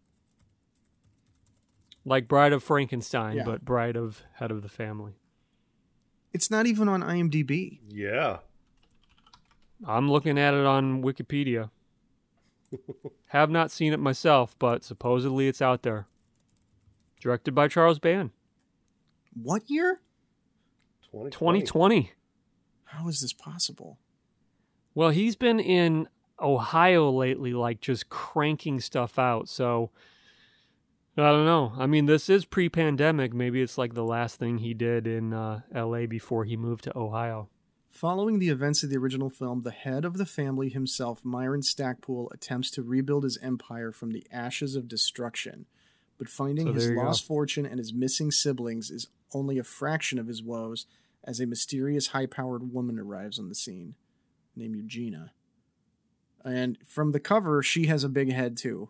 Like Bride of Frankenstein,
Yeah.
but Bride of Head of the Family.
It's not even on IMDb.
Yeah.
I'm looking at it on Wikipedia. Have not seen it myself, but supposedly it's out there. Directed by Charles Band.
What year?
twenty twenty.
twenty twenty.
How is this possible?
Well, he's been in Ohio lately, like just cranking stuff out. So, I don't know. I mean, this is pre-pandemic. Maybe it's like the last thing he did in uh, L A before he moved to Ohio.
Following the events of the original film, the head of the family himself, Myron Stackpool, attempts to rebuild his empire from the ashes of destruction. But finding
So
his
there you
lost
go.
fortune and his missing siblings is only a fraction of his woes as a mysterious high-powered woman arrives on the scene, named Eugenia. And from the cover, she has a big head too.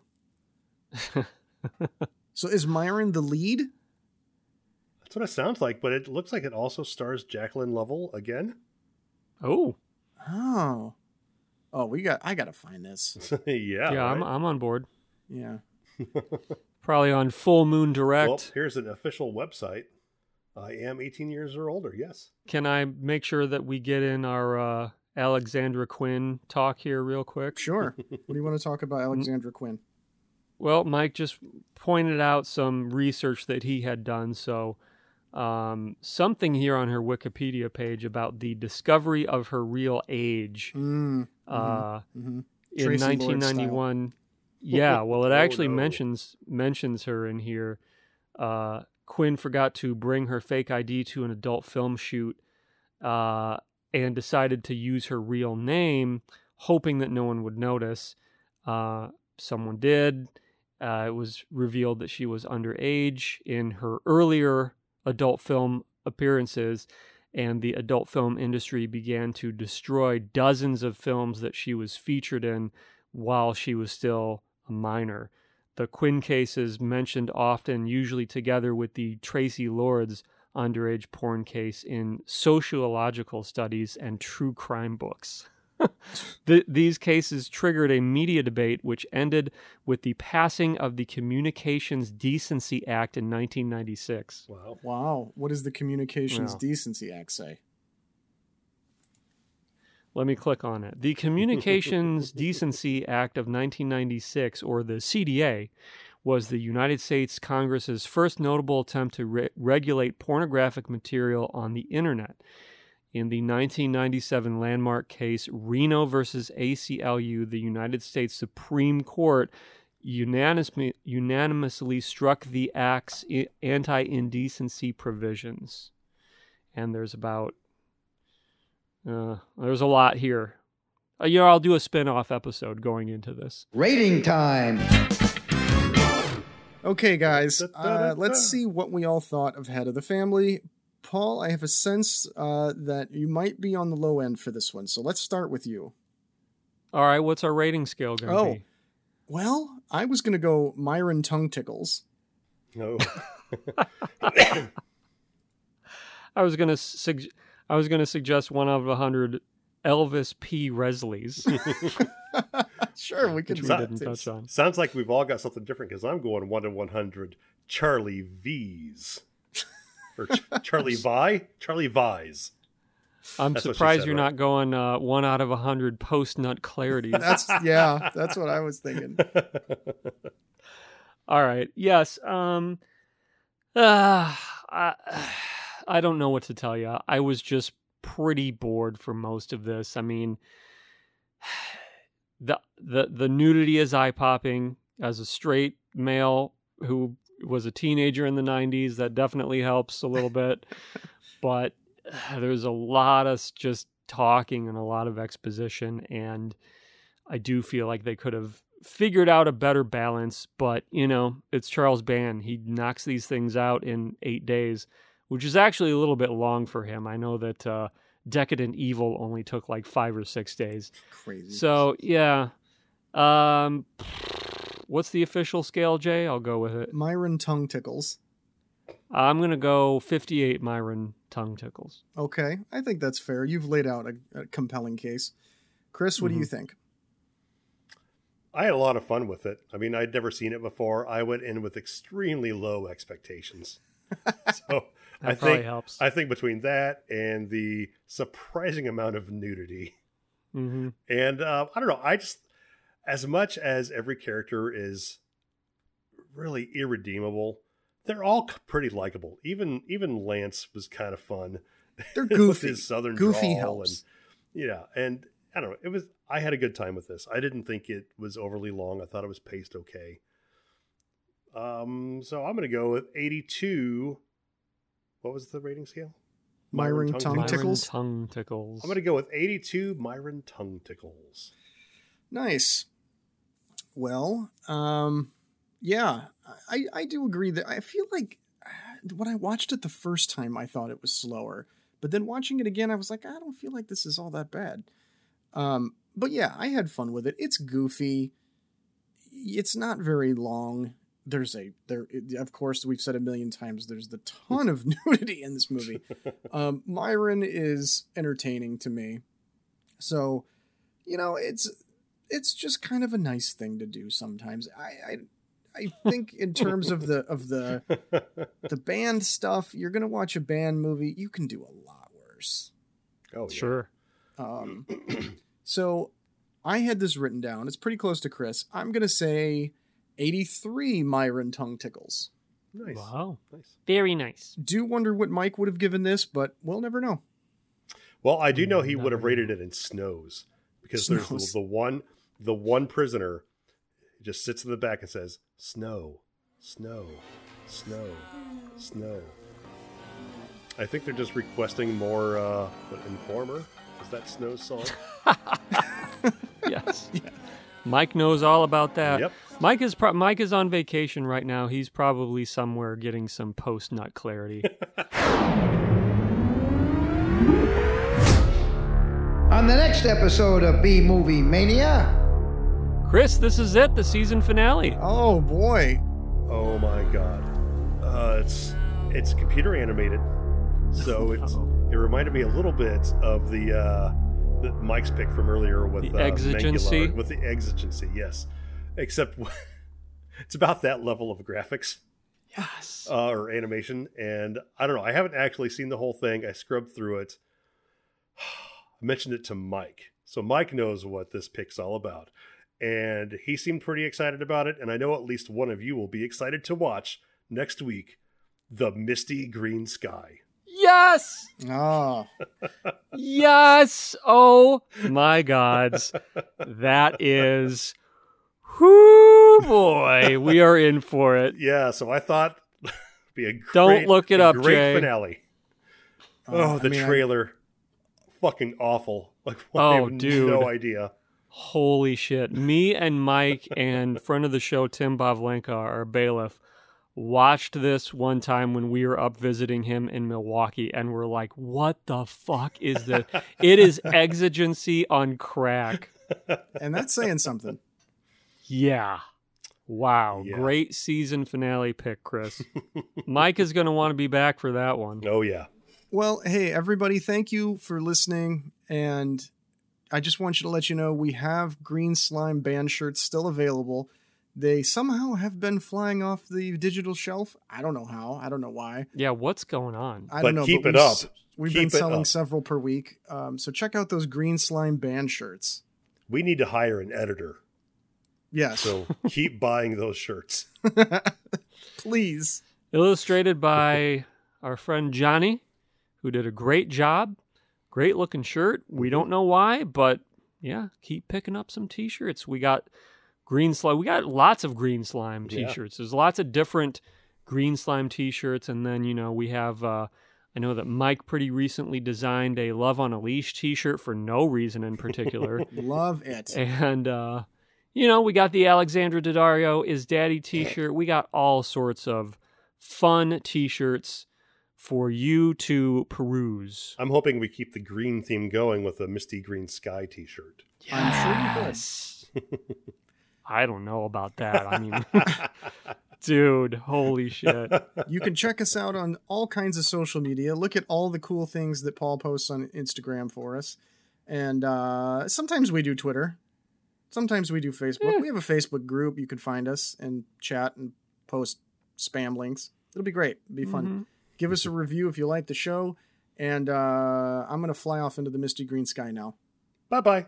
So is Myron the lead?
That's what it sounds like, but it looks like it also stars Jacqueline Lovell again.
Oh,
Oh. Oh, we got I got to find this.
yeah.
yeah, I'm,
right?
I'm on board.
Yeah.
Probably on Full Moon Direct.
Well, here's an official website. I am eighteen years or older, yes.
Can I make sure that we get in our uh, Alexandra Quinn talk here real quick?
Sure. What do you want to talk about, Alexandra Quinn?
Well, Mike just pointed out some research that he had done. So, um, something here on her Wikipedia page about the discovery of her real age
Mm,
uh,
mm-hmm.
in
Tracy Lord
nineteen ninety-one. Yeah, well, it
Oh,
actually
no.
mentions mentions her in here. Uh, Quinn forgot to bring her fake I D to an adult film shoot uh, and decided to use her real name, hoping that no one would notice. Uh, someone did. Uh, it was revealed that she was underage in her earlier adult film appearances, and the adult film industry began to destroy dozens of films that she was featured in while she was still a minor. The Quinn case is mentioned often, usually together with the Tracy Lords underage porn case in sociological studies and true crime books. The, these cases triggered a media debate which ended with the passing of the Communications Decency Act in nineteen ninety-six.
Wow.
Wow. What does the Communications
Wow.
Decency Act say?
Let me click on it. The Communications Decency Act of nineteen ninety-six, or the C D A, was the United States Congress's first notable attempt to re- regulate pornographic material on the internet. In the nineteen ninety-seven landmark case Reno versus A C L U, the United States Supreme Court unanimously, unanimously struck the Act's i- anti-indecency provisions. And there's about, uh, there's a lot here. Uh, you know, I'll do a spin-off episode going into this.
Rating time.
Okay, guys, uh, let's see what we all thought of Head of the Family. Paul, I have a sense uh, that you might be on the low end for this one, so let's start with you.
All right, what's our rating scale going to
Oh,
be?
well, I was going to go Myron Tongue Tickles.
No.
I was going to sug- I was going to suggest one out of a hundred Elvis P. Resleys.
Sure, we could
Which
do
we
that
didn't
too.
touch on.
Sounds like we've all got something different because I'm going one to one hundred Charlie V's. Or Ch- Charlie Vi? Charlie Vi's.
I'm
That's what she
surprised
said,
you're
right?
not going uh, one out of a hundred post-nut clarities.
That's yeah, that's what I was thinking.
All right. Yes. Um. Uh, I, I don't know what to tell you. I was just pretty bored for most of this. I mean, the the the nudity is eye popping. As a straight male who was a teenager in the nineties, that definitely helps a little bit. But uh, there's a lot of s- just talking and a lot of exposition, and I do feel like they could have figured out a better balance. But, you know, it's Charles Band. He knocks these things out in eight days, which is actually a little bit long for him. I know that uh, Decadent Evil only took like five or six days.
Crazy.
So, yeah. Um, what's the official scale, Jay? I'll go with it.
Myron Tongue Tickles.
I'm going to go fifty-eight Myron Tongue Tickles.
Okay, I think that's fair. You've laid out a, a compelling case. Chris, what do you think?
I had a lot of fun with it. I mean, I'd never seen it before. I went in with extremely low expectations. So
That
I
probably
think
helps.
I think between that and the surprising amount of nudity,
Mm-hmm.
and uh, I don't know, I just, as much as every character is really irredeemable, they're all c- pretty likable. Even even Lance was kind of fun.
They're
with
goofy.
his southern
Goofy
drawl
helps.
And, yeah, and I don't know. It was. I had a good time with this. I didn't think it was overly long. I thought it was paced okay. Um, so I'm going to go with eighty-two. What was the rating scale?
Myron Tongue
Myron
Tickles.
Tongue Tickles.
I'm going to go with eighty-two Myron Tongue Tickles.
Nice. Well, um, yeah, I, I do agree that I feel like uh, when I watched it the first time, I thought it was slower. But then watching it again, I was like, I don't feel like this is all that bad. Um, but yeah, I had fun with it. It's goofy. It's not very long. There's a, there, of course, we've said a million times, there's the ton of nudity in this movie. Um, Myron is entertaining to me. So, you know, it's, it's just kind of a nice thing to do sometimes. I, I, I think in terms of the, of the, the band stuff, you're going to watch a band movie. You can do a lot worse.
Oh, yeah.
Sure.
Um, so I had this written down. It's pretty close to Chris. I'm going to say eighty-three Myron Tongue Tickles.
Nice.
Wow.
Nice.
Very nice.
Do wonder what Mike would have given this, but we'll never know.
Well, I do know he
Mm,
would have
never
rated it in snows because there's
Snows.
the, the one, the one prisoner just sits in the back and says, "Snow, snow, snow, snow." I think they're just requesting more. Uh, what, Informer? Is that Snow's song?
Yes. Mike knows all about that.
Yep.
Mike is pro- Mike is on vacation right now. He's probably somewhere getting some post nut clarity.
On the next episode of B Movie Mania.
Chris, this is it, the season finale.
Oh boy.
Oh my god. Uh, it's it's computer animated, so it's
Uh-oh.
it reminded me a little bit of the uh, the Mike's pick from earlier with
The
uh,
exigency?
Mangala, with the exigency, yes. Except it's about that level of graphics.
Yes.
Uh, or animation, and I don't know. I haven't actually seen the whole thing. I scrubbed through it. I mentioned it to Mike, so Mike knows what this pick's all about, and he seemed pretty excited about it. And I know at least one of you will be excited to watch next week, The Misty Green Sky.
Yes.
Oh,
Yes. Oh my gods. That is. Whoo boy, we are in for it.
Yeah, so I thought it'd be a great,
Don't look it
a
up,
great
Jay.
finale.
Uh,
Oh, the
I mean, I-
trailer, fucking awful. Like, I
Oh,
have
dude.
no idea.
Holy shit. Me and Mike and friend of the show, Tim Bavlenka, our bailiff, watched this one time when we were up visiting him in Milwaukee, and we're like, what the fuck is this? It is exigency on crack.
And that's saying something.
Yeah. Wow.
Yeah.
Great season finale pick, Chris. Mike is going to want to be back for that one.
Oh, yeah.
Well, hey, everybody, thank you for listening. And I just want you to let you know we have Green Slime band shirts still available. They somehow have been flying off the digital shelf. I don't know how. I don't know why.
Yeah, what's going on?
I
But
don't know.
keep it
we've,
up.
s- We've
Keep
been
it
selling
up.
several per week. Um, so check out those Green Slime band shirts.
We need to hire an editor.
Yes.
So keep buying those shirts.
Please.
Illustrated by our friend Johnny, who did a great job. Great looking shirt. We don't know why, but yeah, keep picking up some t-shirts. We got green slime. We got lots of green slime
Yeah.
t-shirts. There's lots of different green slime t-shirts. And then, you know, we have, uh, I know that Mike pretty recently designed a Love on a Leash t-shirt for no reason in particular.
Love it.
And, uh, you know, we got the Alexandra Daddario Is Daddy t-shirt. We got all sorts of fun t-shirts for you to peruse.
I'm hoping we keep the green theme going with a Misty Green Sky t-shirt.
I'm sure you could.
Yes. I don't know about that. I mean, dude, holy shit.
You can check us out on all kinds of social media. Look at all the cool things that Paul posts on Instagram for us. And uh, sometimes we do Twitter. Sometimes we do Facebook.
Yeah.
We have a Facebook group. You can find us and chat and post spam links. It'll be great. It'll be fun.
Mhm.
Give us a review if you like the show. And uh, I'm going to fly off into the misty green sky now.
Bye-bye.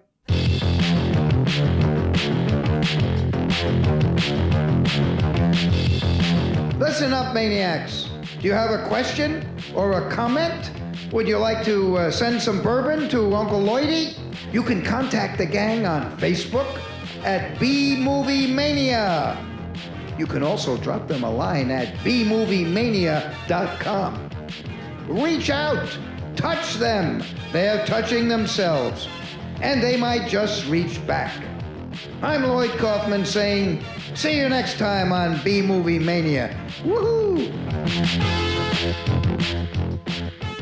Listen up, maniacs. Do you have a question or a comment? Would you like to uh, send some bourbon to Uncle Lloydie? You can contact the gang on Facebook at B Movie Mania. You can also drop them a line at b movie mania dot com. Reach out, touch them. They're touching themselves, and they might just reach back. I'm Lloyd Kaufman saying, see you next time on B Movie Mania. Woohoo!